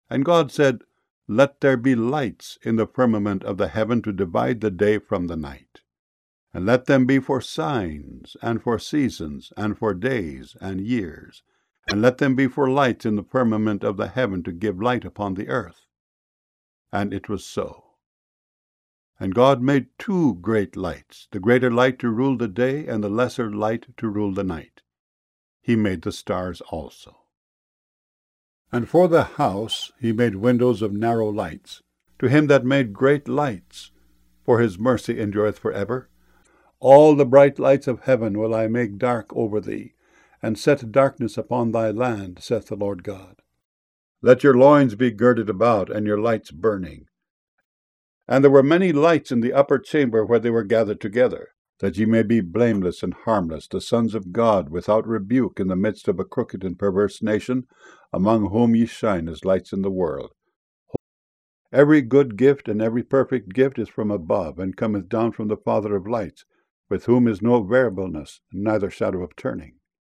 And God said, Let there be lights in the firmament of the heaven to divide the day from the night. And let them be for signs, and for seasons, and for days, and years. And let them be for lights in the firmament of the heaven to give light upon the earth. And it was so. And God made 2 great lights, the greater light to rule the day, and the lesser light to rule the night. He made the stars also. And for the house he made windows of narrow lights. To him that made great lights, for his mercy endureth for ever. All the bright lights of heaven will I make dark over thee, and set darkness upon thy land, saith the Lord God. Let your loins be girded about, and your lights burning. And there were many lights in the upper chamber where they were gathered together, that ye may be blameless and harmless, the sons of God, without rebuke, in the midst of a crooked and perverse nation, among whom ye shine as lights in the world. Every good gift and every perfect gift is from above, and cometh down from the Father of lights, with whom is no variableness, neither shadow of turning.